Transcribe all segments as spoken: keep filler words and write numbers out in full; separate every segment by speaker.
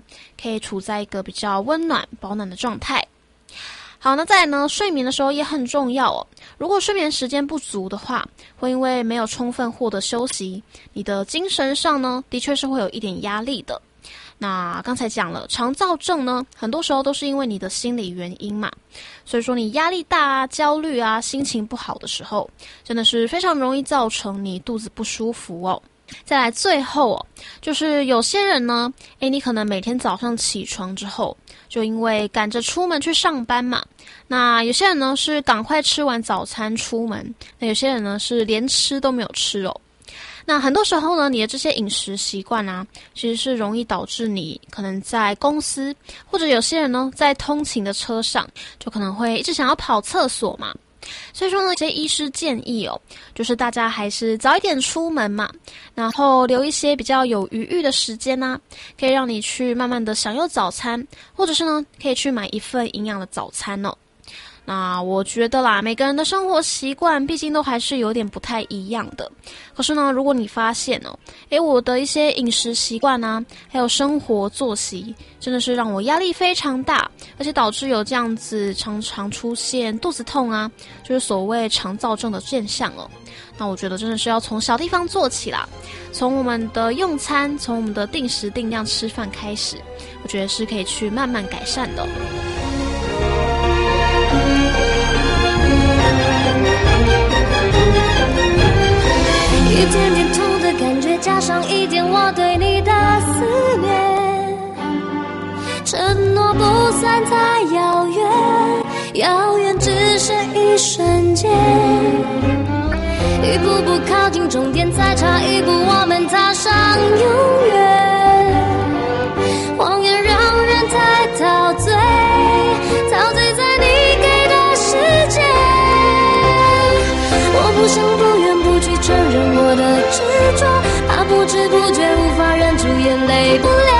Speaker 1: 可以处在一个比较温暖保暖的状态。好，那再来呢，睡眠的时候也很重要哦。如果睡眠时间不足的话，会因为没有充分获得休息，你的精神上呢，的确是会有一点压力的。那刚才讲了，肠躁症呢，很多时候都是因为你的心理原因嘛，所以说你压力大啊、焦虑啊、心情不好的时候，真的是非常容易造成你肚子不舒服哦。再来最后哦，就是有些人呢，诶，你可能每天早上起床之后，就因为赶着出门去上班嘛，那有些人呢是赶快吃完早餐出门，那有些人呢是连吃都没有吃哦。那很多时候呢，你的这些饮食习惯啊，其实是容易导致你可能在公司，或者有些人呢在通勤的车上，就可能会一直想要跑厕所嘛。所以说呢，这些医师建议哦，就是大家还是早一点出门嘛，然后留一些比较有余裕的时间啊，可以让你去慢慢的享用早餐，或者是呢，可以去买一份营养的早餐哦。那我觉得啦，每个人的生活习惯毕竟都还是有点不太一样的。可是呢，如果你发现哦，诶，我的一些饮食习惯啊，还有生活作息，真的是让我压力非常大，而且导致有这样子常常出现肚子痛啊，就是所谓肠躁症的现象哦。那我觉得真的是要从小地方做起啦，从我们的用餐，从我们的定时定量吃饭开始，我觉得是可以去慢慢改善的。
Speaker 2: 一点点痛的感觉，加上一点我对你的思念，承诺不算太遥远，遥远只是一瞬间，一步步靠近终点，再差一步我们踏上永远，谎言让人太陶醉，陶醉在你给的世界，我不想不愿不去承认我的执着，怕不知不觉无法忍住眼泪不流，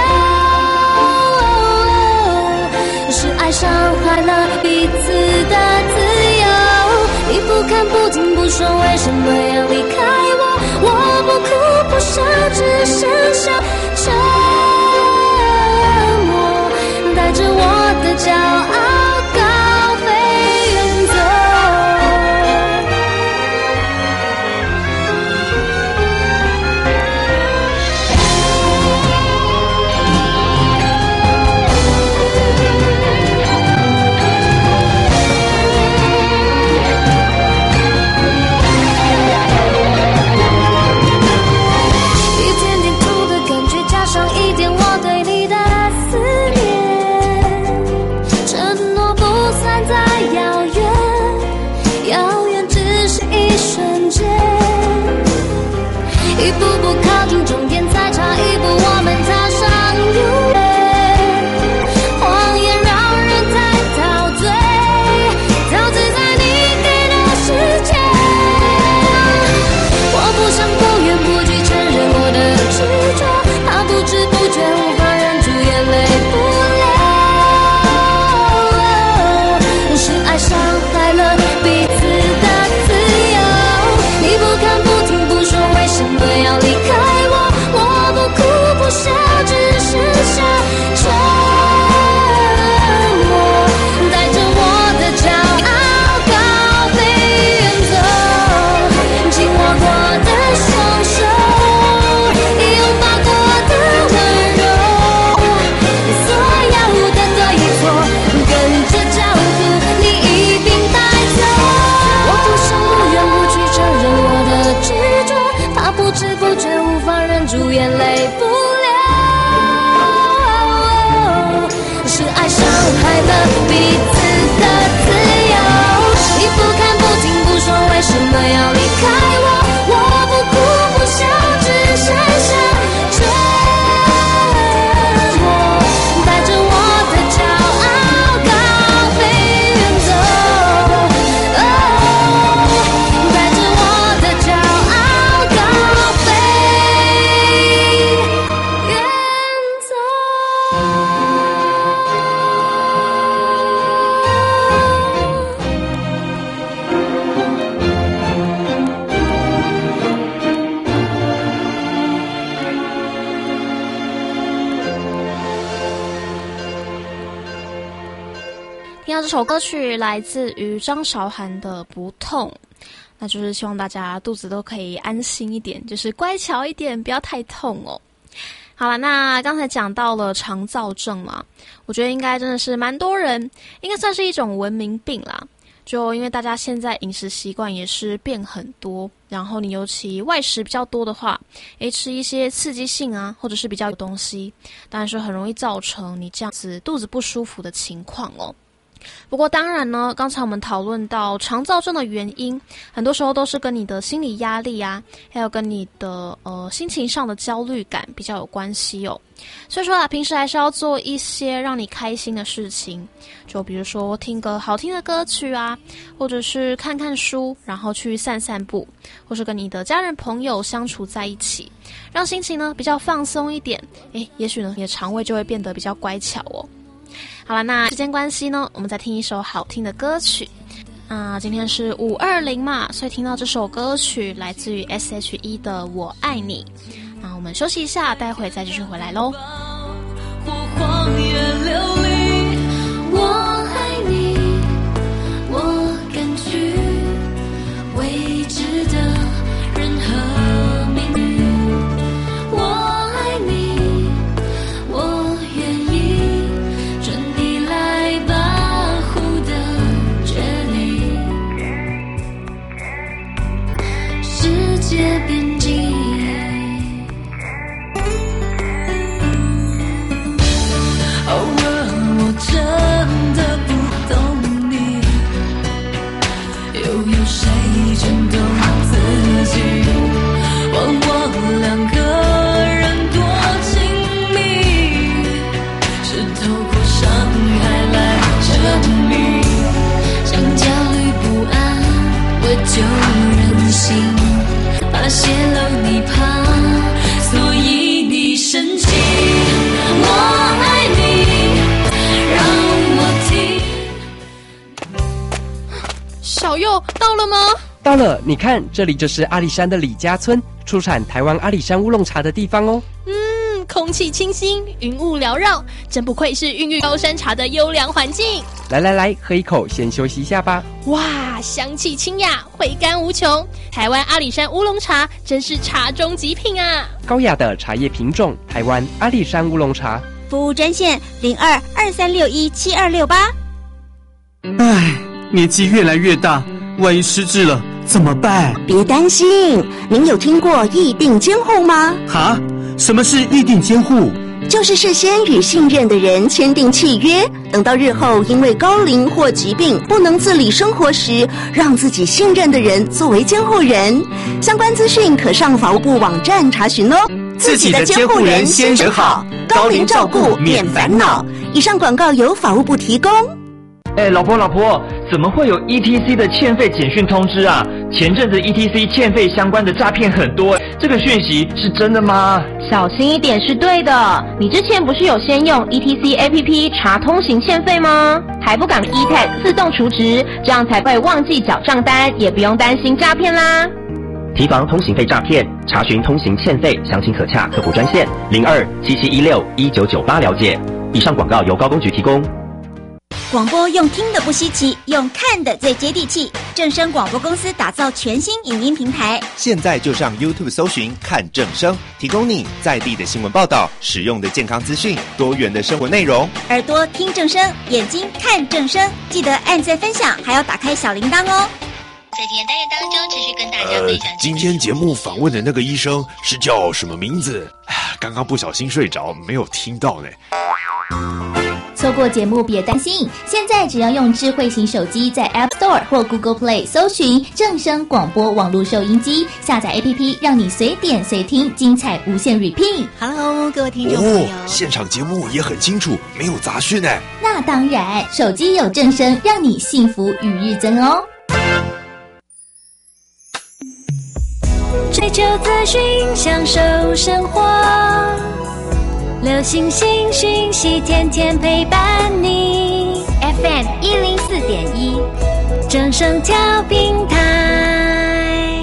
Speaker 2: 是爱伤害了彼此的自由，你不看不听不说，为什么要离开我？我不哭不笑，只剩下沉默，带着我的骄傲高飞远走。
Speaker 1: 听到这首歌曲来自于张韶涵的《不痛》，那就是希望大家肚子都可以安心一点，就是乖巧一点，不要太痛哦。好了，那刚才讲到了肠躁症嘛，我觉得应该真的是蛮多人，应该算是一种文明病啦。就因为大家现在饮食习惯也是变很多，然后你尤其外食比较多的话，诶，吃一些刺激性啊，或者是比较有东西，当然是很容易造成你这样子肚子不舒服的情况哦。不过当然呢，刚才我们讨论到肠躁症的原因，很多时候都是跟你的心理压力啊，还有跟你的呃心情上的焦虑感比较有关系哦。所以说啊，平时还是要做一些让你开心的事情，就比如说听个好听的歌曲啊，或者是看看书，然后去散散步，或是跟你的家人朋友相处在一起，让心情呢比较放松一点，诶，也许呢你的肠胃就会变得比较乖巧哦。好了，那时间关系呢，我们再听一首好听的歌曲。啊、呃，今天是五二零嘛，所以听到这首歌曲来自于 S H E 的《我爱你》。那我们休息一下，待会再继续回来咯。
Speaker 2: 或荒野流离，我爱你，我敢去未知的任何命运。我爱你，我愿意准你来保护的决定，世界边境。偶尔我真的不懂你，又有谁真懂自己？忘我两个人多亲密，是透过伤害来证明。像焦虑不安，我就任性，怕泄露你怕，所以你生气。我爱你，
Speaker 1: 小佑到了吗？
Speaker 3: 到了，你看，这里就是阿里山的李家村，出产台湾阿里山乌龙茶的地方哦。
Speaker 4: 嗯，空气清新，云雾缭绕，真不愧是孕育高山茶的优良环境。
Speaker 3: 来来来，喝一口，先休息一下吧。
Speaker 4: 哇，香气清雅，回甘无穷，台湾阿里山乌龙茶真是茶中极品啊！
Speaker 3: 高雅的茶叶品种，台湾阿里山乌龙茶。
Speaker 5: 服务专线零二二三六一七二六八。
Speaker 6: 唉，年纪越来越大，万一失智了怎么办？
Speaker 5: 别担心，您有听过议定监护吗？
Speaker 6: 哈？什么是议定监护？
Speaker 5: 就是事先与信任的人签订契约，等到日后因为高龄或疾病不能自理生活时，让自己信任的人作为监护人。相关资讯可上法务部网站查询哦。
Speaker 6: 自己的监护人先选好，高龄照顾免烦恼。
Speaker 5: 以上广告由法务部提供。
Speaker 7: 哎，老婆老婆，怎么会有 E T C 的欠费简讯通知啊？前阵子 E T C 欠费相关的诈骗很多，这个讯息是真的吗？
Speaker 8: 小心一点是对的。你之前不是有先用 E T C A P P 查通行欠费吗？还不赶 E T A G 自动除值，这样才不会忘记缴账单，也不用担心诈骗啦。
Speaker 9: 提防通行费诈骗，查询通行欠费，详情可洽客服专线零二七七一六一九九八了解。以上广告由高公局提供。
Speaker 5: 广播用听的不稀奇，用看的最接地气。正声广播公司打造全新影音平台，
Speaker 10: 现在就上 YouTube 搜寻看正声，提供你在地的新闻报道、实用的健康资讯、多元的生活内容。
Speaker 5: 耳朵听正声，眼睛看正声，记得按赞分享，还要打开小铃铛哦。
Speaker 11: 在今天单元当中，持续跟大家分享、
Speaker 12: 呃。今天节目访问的那个医生是叫什么名字？刚刚不小心睡着，没有听到呢。
Speaker 13: 错过节目别担心，现在只要用智慧型手机在 App Store 或 Google Play 搜寻正声广播网络收音机，下载 A P P 让你随点随听，精彩无限 repeat。
Speaker 5: Hello， 各位听众朋友，
Speaker 12: 哦，现场节目也很清楚，没有杂讯呢。
Speaker 13: 那当然，手机有正声，让你幸福与日增哦。
Speaker 2: 追求资讯，享受生活。流行新讯息，天天陪伴你。
Speaker 13: F M 一零四点一，
Speaker 2: 正声调频台。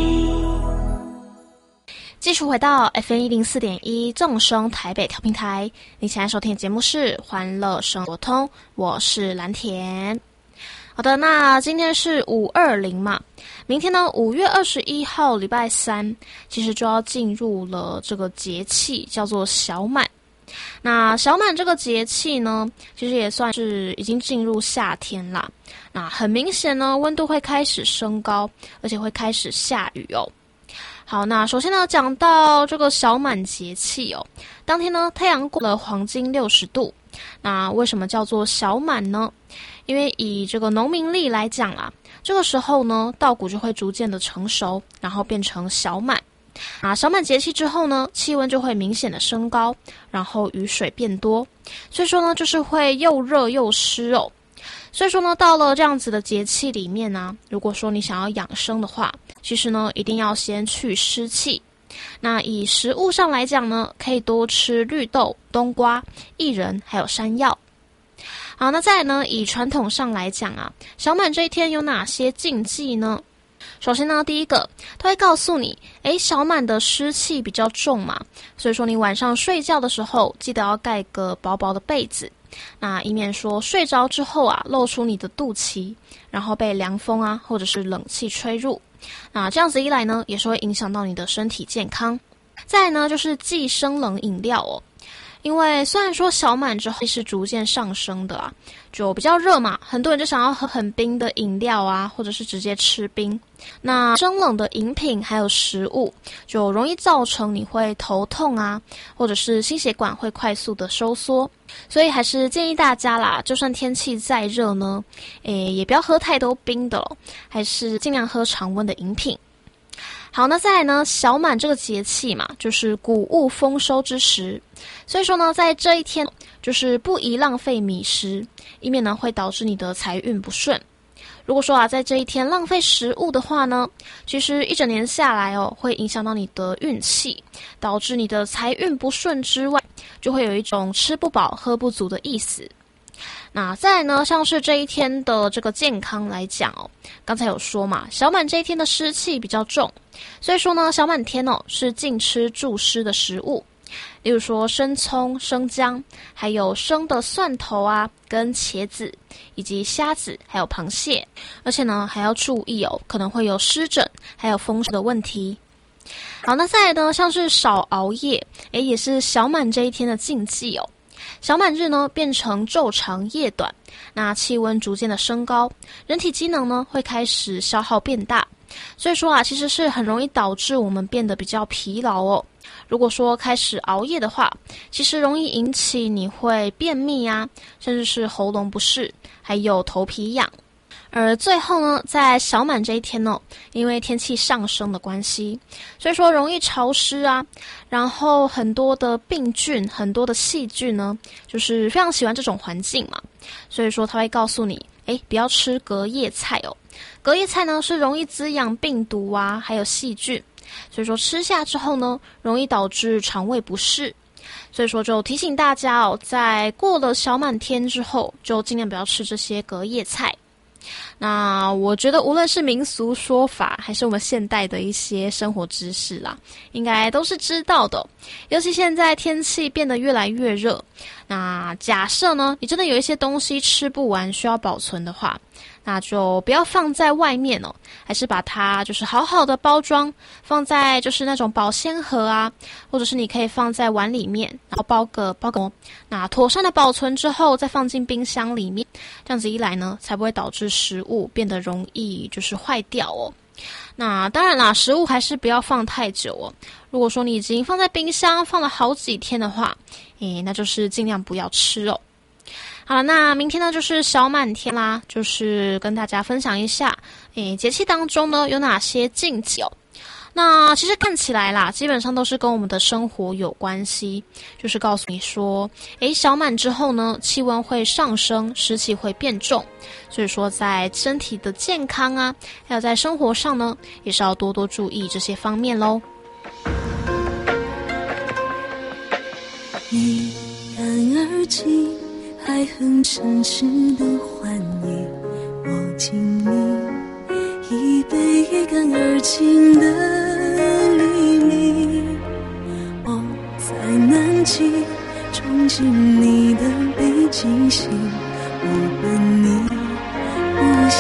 Speaker 1: 继续回到 F M 一零四点一正声台北调频台，你现在收听的节目是《欢乐生活通》，我是蓝田。 好的，那今天是五二零嘛，明天呢五月二十一号礼拜三，其实就要进入了这个节气，叫做小满。那小满这个节气呢，其实也算是已经进入夏天啦。那很明显呢，温度会开始升高，而且会开始下雨哦。好，那首先呢，讲到这个小满节气哦，当天呢，太阳过了黄金六十度。那为什么叫做小满呢？因为以这个农民历来讲啦，这个时候呢，稻谷就会逐渐的成熟，然后变成小满。啊，小满节气之后呢，气温就会明显的升高，然后雨水变多，所以说呢，就是会又热又湿哦。所以说呢，到了这样子的节气里面呢、啊，如果说你想要养生的话，其实呢，一定要先去湿气。那以食物上来讲呢，可以多吃绿豆、冬瓜、薏仁还有山药。好，那再来呢，以传统上来讲啊，小满这一天有哪些禁忌呢？首先呢，第一个，他会告诉你，诶，小满的湿气比较重嘛，所以说你晚上睡觉的时候，记得要盖个薄薄的被子，那以免说睡着之后啊，露出你的肚脐，然后被凉风啊或者是冷气吹入，那这样子一来呢，也是会影响到你的身体健康。再来呢，就是忌生冷饮料哦。因为虽然说小满之后是逐渐上升的啊，就比较热嘛，很多人就想要喝很冰的饮料啊，或者是直接吃冰。那生冷的饮品还有食物，就容易造成你会头痛啊，或者是心血管会快速的收缩。所以还是建议大家啦，就算天气再热呢，诶，也不要喝太多冰的了，还是尽量喝常温的饮品。好，那再来呢，小满这个节气嘛，就是谷物丰收之时，所以说呢，在这一天就是不宜浪费米食，以免呢会导致你的财运不顺。如果说啊，在这一天浪费食物的话呢，其实一整年下来哦，会影响到你的运气，导致你的财运不顺之外，就会有一种吃不饱喝不足的意思。那再来呢，像是这一天的这个健康来讲哦，刚才有说嘛，小满这一天的湿气比较重，所以说呢，小满天哦是禁吃助湿的食物，例如说生葱、生姜，还有生的蒜头啊，跟茄子，以及虾子，还有螃蟹，而且呢还要注意哦，可能会有湿疹，还有风湿的问题。好，那再来呢，像是少熬夜，诶，也是小满这一天的禁忌哦。小满日呢，变成昼长夜短，那气温逐渐的升高，人体机能呢会开始消耗变大，所以说啊，其实是很容易导致我们变得比较疲劳哦。如果说开始熬夜的话，其实容易引起你会便秘啊，甚至是喉咙不适，还有头皮痒。而最后呢，在小满这一天呢，因为天气上升的关系，所以说容易潮湿啊，然后很多的病菌、很多的细菌呢，就是非常喜欢这种环境嘛，所以说他会告诉你，诶，不要吃隔夜菜哦。隔夜菜呢是容易滋养病毒啊，还有细菌，所以说吃下之后呢，容易导致肠胃不适。所以说就提醒大家哦，在过了小满天之后，就尽量不要吃这些隔夜菜。那我觉得无论是民俗说法还是我们现代的一些生活知识啦，应该都是知道的。尤其现在天气变得越来越热，那假设呢你真的有一些东西吃不完需要保存的话，那就不要放在外面哦，还是把它就是好好的包装，放在就是那种保鲜盒啊，或者是你可以放在碗里面，然后包个包个那妥善的保存之后再放进冰箱里面，这样子一来呢，才不会导致食物变得容易就是坏掉哦。那当然啦，食物还是不要放太久哦。如果说你已经放在冰箱放了好几天的话，诶，那就是尽量不要吃哦。好了，那明天呢就是小满天啦，就是跟大家分享一下，诶，节气当中呢有哪些禁忌哦。那其实看起来啦，基本上都是跟我们的生活有关系，就是告诉你说，诶，小满之后呢，气温会上升，湿气会变重，所以说在身体的健康啊，还有在生活上呢，也是要多多注意这些方面咯。
Speaker 2: 一干而尽，爱恨嗔痴的欢愉，我敬你一杯一干而尽的黎明，我在南极憧憬你的北极星，我奔你不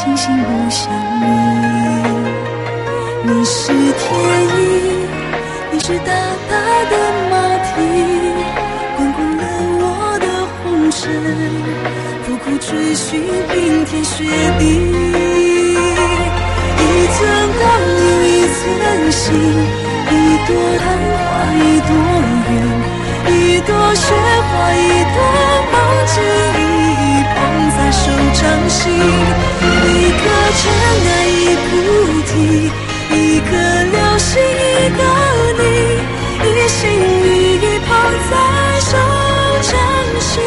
Speaker 14: 星星不相依。你是天意，你是大大的马蹄，滚滚了我的红尘，苦苦追寻冰天雪地。一寸光阴一寸心，一朵昙花一朵缘，一朵雪花一朵梦境，一捧在手掌心。一颗尘埃一菩提，一颗流星一个你，一心一意捧在手掌心。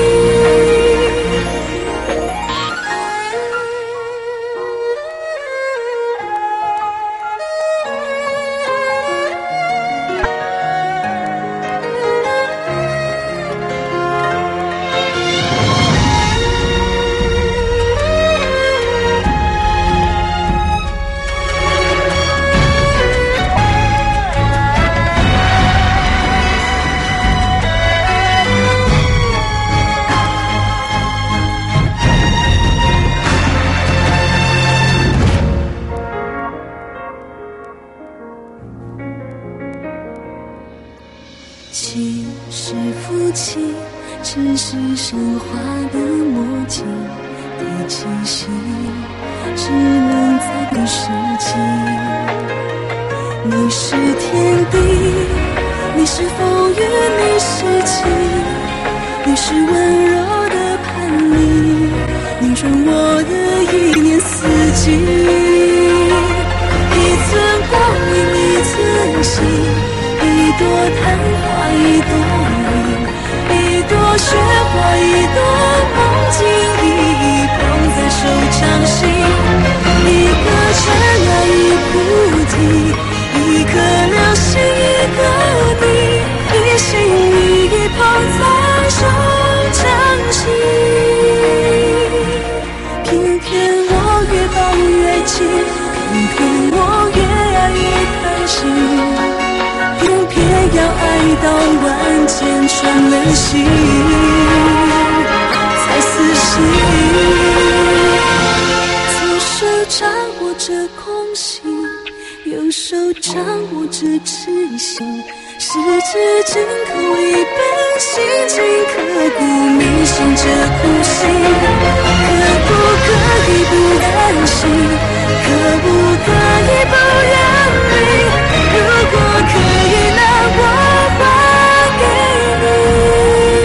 Speaker 14: 情是夫妻，只是神话的默契，第七夕只能在对世纪。你是天地，你是风雨，你是情，你是温柔的叛逆，你转我的一年四季。一寸光阴一寸心，一朵昙花一朵云，一朵雪花一朵梦境，一捧在手掌心。一个尘埃一菩提，一颗流星一个你，一心一意捧在手掌心。偏偏我越抱越紧，偏偏我越爱越贪心，偏偏要爱到万箭穿了心，才死心。左手掌握着空心，右手掌握着痴心，十指紧扣一本心经，刻骨铭心这苦心，可不可以不甘心，可不可以不认命，如果可以那我还给你。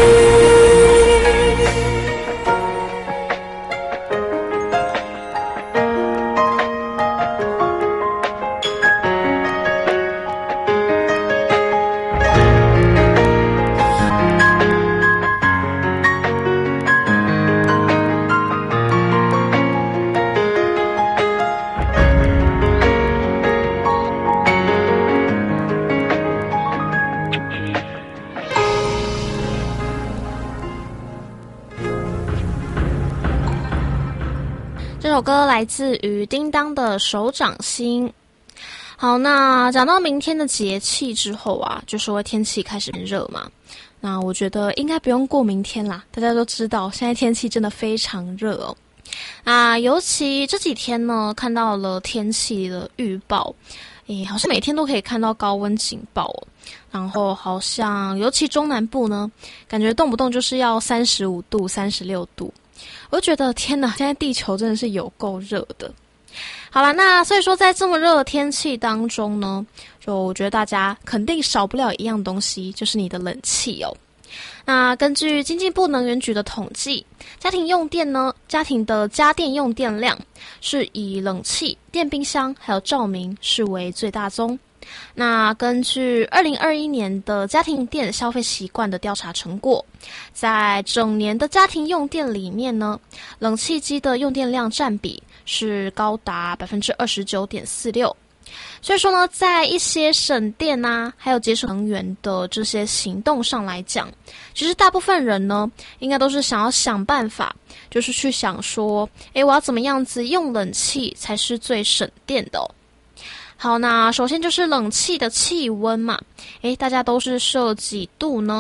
Speaker 1: 这首歌来自于叮当的手掌心。好，那讲到明天的节气之后啊，就说天气开始变热嘛。那我觉得应该不用过明天啦，大家都知道现在天气真的非常热哦。啊，尤其这几天呢，看到了天气的预报，诶，好像每天都可以看到高温警报哦。然后好像尤其中南部呢，感觉动不动就是要三十五度、三十六度。我就觉得天哪，现在地球真的是有够热的。好啦，那所以说在这么热的天气当中呢，就我觉得大家肯定少不了一样东西，就是你的冷气哦。那根据经济部能源局的统计，家庭用电呢，家庭的家电用电量是以冷气、电冰箱还有照明视为最大宗。那根据二零二一年的家庭电消费习惯的调查成果，在整年的家庭用电里面呢，冷气机的用电量占比是高达 百分之二十九点四六。所以说呢，在一些省电啊，还有节省能源的这些行动上来讲，其实大部分人呢，应该都是想要想办法，就是去想说，诶，我要怎么样子用冷气才是最省电的哦。好，那首先就是冷气的气温嘛，诶，大家都是设几度呢？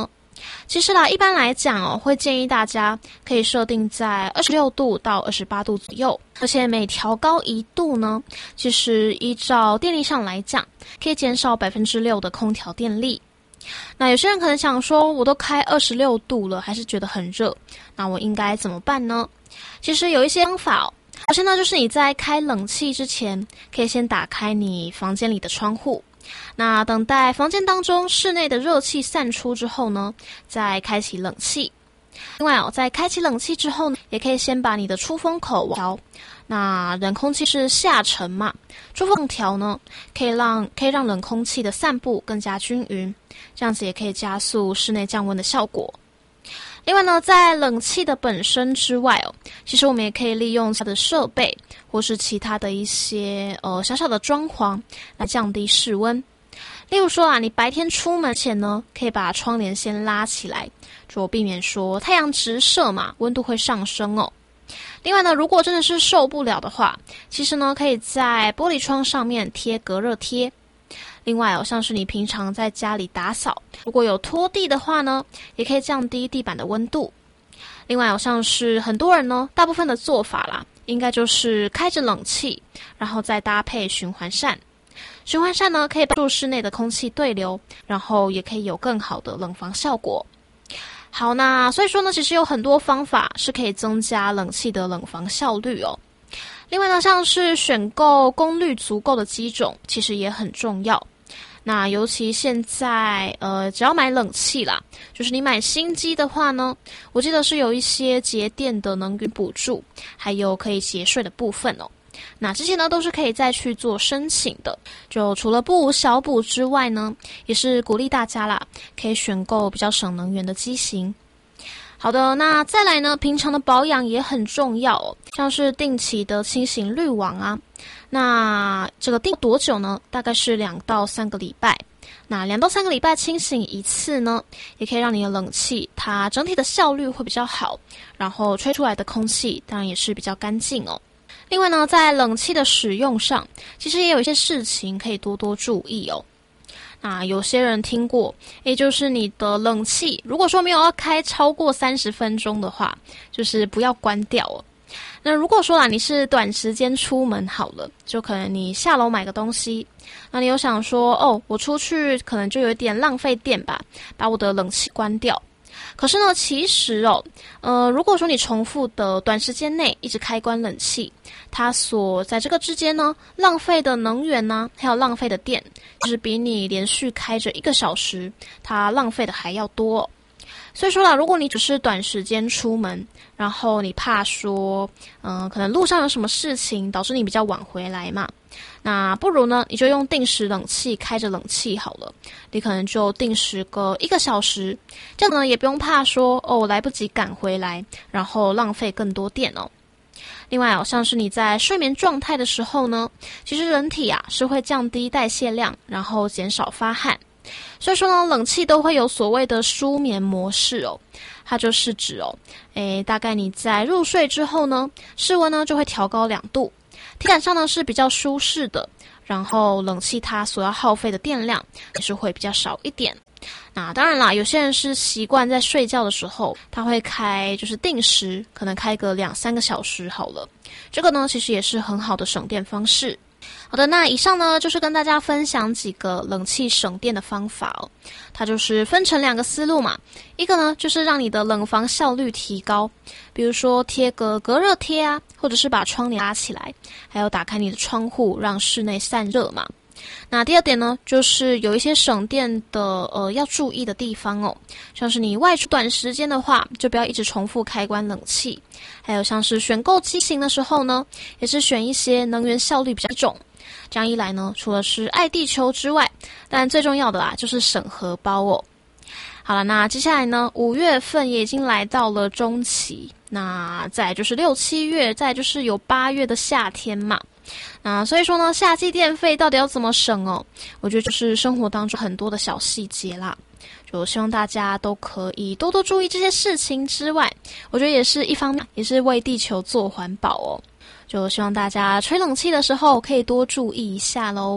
Speaker 1: 其实啦，一般来讲哦，会建议大家可以设定在二十六度到二十八度左右，而且每调高一度呢，其实依照电力上来讲，可以减少百分之六的空调电力。那有些人可能想说，我都开二十六度了，还是觉得很热，那我应该怎么办呢？其实有一些方法哦。首先呢，就是你在开冷气之前，可以先打开你房间里的窗户。那等待房间当中室内的热气散出之后呢，再开启冷气。另外哦，在开启冷气之后呢，也可以先把你的出风口调。那冷空气是下沉嘛，出风调呢，可以让可以让冷空气的散布更加均匀，这样子也可以加速室内降温的效果。另外呢，在冷气的本身之外哦，其实我们也可以利用它的设备或是其他的一些呃小小的装潢来降低室温。例如说啊，你白天出门前呢，可以把窗帘先拉起来，就避免说太阳直射嘛，温度会上升哦。另外呢，如果真的是受不了的话，其实呢，可以在玻璃窗上面贴隔热贴。另外哦，像是你平常在家里打扫，如果有拖地的话呢，也可以降低地板的温度。另外哦，像是很多人呢，大部分的做法啦，应该就是开着冷气，然后再搭配循环扇。循环扇呢，可以帮助室内的空气对流，然后也可以有更好的冷房效果。好，那所以说呢，其实有很多方法是可以增加冷气的冷房效率哦。另外呢，像是选购功率足够的机种，其实也很重要。那尤其现在，呃，只要买冷气啦，就是你买新机的话呢，我记得是有一些节电的能源补助，还有可以节税的部分哦。那这些呢，都是可以再去做申请的。就除了不无小补之外呢，也是鼓励大家啦，可以选购比较省能源的机型。好的，那再来呢，平常的保养也很重要哦，像是定期的清洗滤网啊。那这个定多久呢？大概是两到三个礼拜。那两到三个礼拜清洗一次呢，也可以让你的冷气它整体的效率会比较好，然后吹出来的空气当然也是比较干净哦。另外呢，在冷气的使用上，其实也有一些事情可以多多注意哦。那有些人听过，也就是你的冷气如果说没有要开超过三十分钟的话，就是不要关掉哦。那如果说啦，你是短时间出门好了，就可能你下楼买个东西，那你有想说，哦，我出去可能就有一点浪费电吧，把我的冷气关掉。可是呢，其实哦，呃，如果说你重复的短时间内一直开关冷气，它所在这个之间呢，浪费的能源呢，还有浪费的电，就是比你连续开着一个小时，它浪费的还要多哦。所以说啦，如果你只是短时间出门，然后你怕说，嗯、呃，可能路上有什么事情导致你比较晚回来嘛，那不如呢，你就用定时冷气开着冷气好了。你可能就定时个一个小时，这样呢也不用怕说哦来不及赶回来，然后浪费更多电哦。另外哦，像是你在睡眠状态的时候呢，其实人体啊是会降低代谢量，然后减少发汗。所以说呢，冷气都会有所谓的舒眠模式哦，它就是指哦，诶，大概你在入睡之后呢，室温呢就会调高两度，体感上呢是比较舒适的，然后冷气它所要耗费的电量也是会比较少一点。那当然啦，有些人是习惯在睡觉的时候，他会开就是定时，可能开个两三个小时好了，这个呢其实也是很好的省电方式。好的，那以上呢就是跟大家分享几个冷气省电的方法哦。它就是分成两个思路嘛，一个呢就是让你的冷房效率提高，比如说贴个隔热贴啊，或者是把窗帘拉起来，还有打开你的窗户让室内散热嘛。那第二点呢，就是有一些省电的呃要注意的地方哦，像是你外出短时间的话，就不要一直重复开关冷气，还有像是选购机型的时候呢，也是选一些能源效率比较重。这样一来呢，除了是爱地球之外，但最重要的啦就是省荷包哦。好了，那接下来呢，五月份也已经来到了中期，那再来就是六七月，再来就是有八月的夏天嘛。那所以说呢，夏季电费到底要怎么省哦？我觉得就是生活当中很多的小细节啦，就希望大家都可以多多注意这些事情之外，我觉得也是一方面也是为地球做环保哦。就希望大家吹冷气的时候可以多注意一下咯。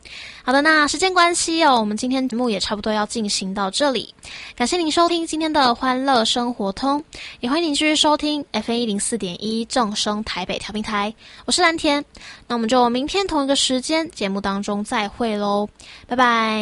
Speaker 1: 好的，那时间关系哦，我们今天节目也差不多要进行到这里。感谢您收听今天的欢乐生活通，也欢迎您继续收听 F M 一零四点一正声台北调频台。我是蓝田，那我们就明天同一个时间节目当中再会喽，拜拜。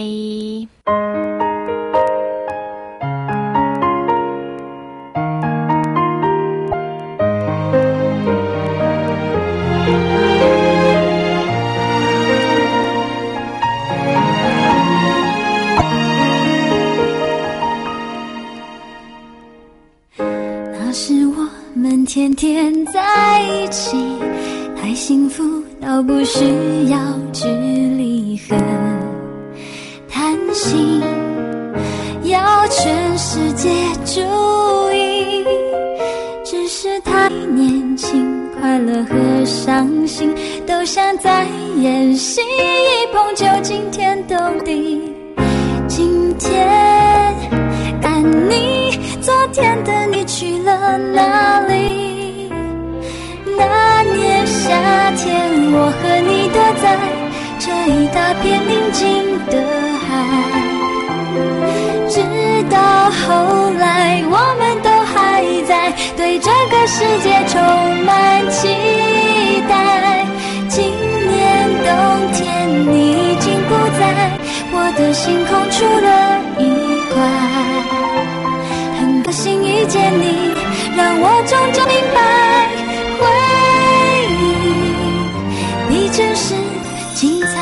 Speaker 2: 那是我们天天在一起，太幸福到不需要距离和贪心，要全世界注意，只是太年轻，快乐和伤心都像在演戏，一碰就惊天动地。今天看你，昨天的你去了哪里？那年夏天，我和你躲在这一大片宁静的海，直到后来我们都还在对这个世界充满期待。今年冬天你已经不在我的星空，出了一块，很高兴遇见你，让我终究明白，回忆比真实精彩。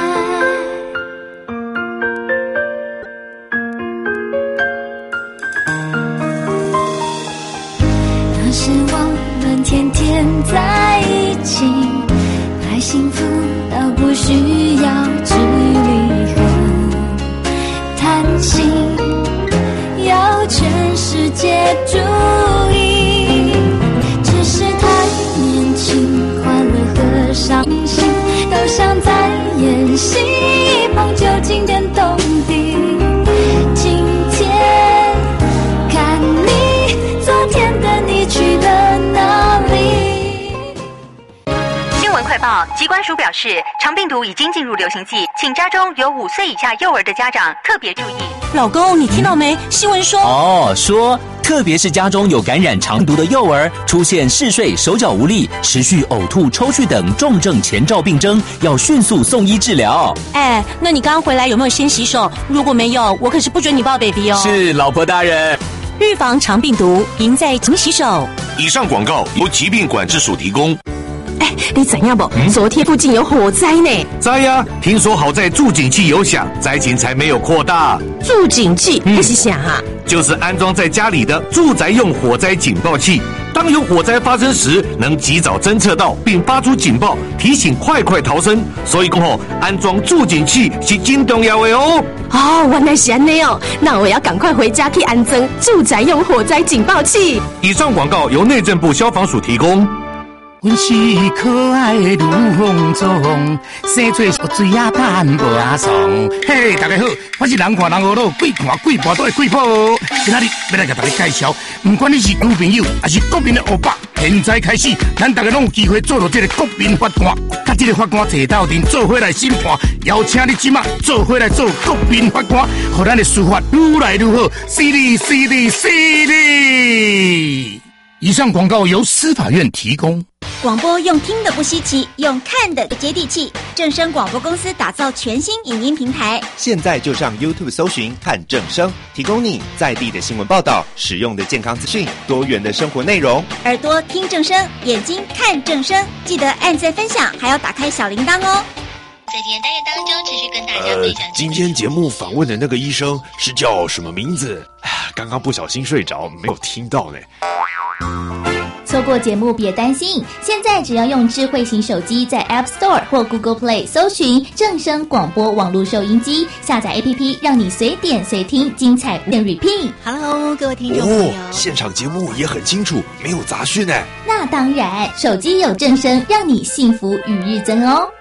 Speaker 2: 那时我们天天在一起，太幸福到不需要距离和贪心，要全世界注意，只是太年轻，快乐和伤心都像在演戏，一碰就惊天动地。今天看你，昨天的你去了哪里？
Speaker 15: 新闻快报，疾管署表示，肠病毒已经进入流行季，请家中有五岁以下幼儿的家长特别注意。
Speaker 16: 老公，你听到没？新闻说
Speaker 17: 哦，说特别是家中有感染肠毒的幼儿，出现嗜睡、手脚无力、持续呕吐、抽搐等重症前兆病征，要迅速送医治疗。
Speaker 16: 哎，那你刚刚回来有没有先洗手？如果没有，我可是不准你抱 baby 哦。
Speaker 17: 是，老婆大人。
Speaker 16: 预防肠病毒，赢在勤洗手。
Speaker 18: 以上广告由疾病管制署提供。
Speaker 16: 哎，你怎样不？嗯、昨天附近有火灾呢。
Speaker 18: 灾呀、啊！听说好在助警器有响，灾情才没有扩大。
Speaker 16: 助警器还是响啊？
Speaker 18: 就是安装在家里的住宅用火灾警报器。当有火灾发生时，能及早侦测到并发出警报，提醒快快逃生。所以讲吼，安装助警器是真重要的哦。
Speaker 16: 哦，原来是这样哦，那我要赶快回家去安装住宅用火灾警报器。
Speaker 18: 以上广告由内政部消防署提供。
Speaker 19: 阮是可爱的女风中，生做水啊盼无阿爽。嘿，大家好，我是人看人学老，鬼看鬼跋倒的鬼婆。今仔日要来给大家介绍，不管你是女朋友还是国民的欧巴，现在开始，咱大家拢有机会做到这个国民法官，甲这个法官坐斗阵做伙来审判，邀请你即马做伙来做国民法官，让咱的司法愈来愈好，犀利犀利犀利。以上广告由司法院提供。
Speaker 20: 广播用听的不稀奇，用看的接地气。正声广播公司打造全新影音平台，
Speaker 10: 现在就上 YouTube 搜寻看正声，提供你在地的新闻报道、实用的健康资讯、多元的生活内容。
Speaker 20: 耳朵听正声，眼睛看正声，记得按赞分享，还要打开小铃铛哦。
Speaker 11: 在今天单元当中，持续跟大家分享、呃。
Speaker 12: 今天节目访问的那个医生是叫什么名字？刚刚不小心睡着，没有听到呢。
Speaker 13: 错过节目别担心，现在只要用智慧型手机在 App Store 或 Google Play 搜寻正声广播网络收音机，下载 A P P 让你随点随听，精彩无限 repeat。Hello，
Speaker 20: 各位听众朋友、
Speaker 12: 哦，现场节目也很清楚，没有杂讯呢。
Speaker 13: 那当然，手机有正声，让你幸福与日增哦。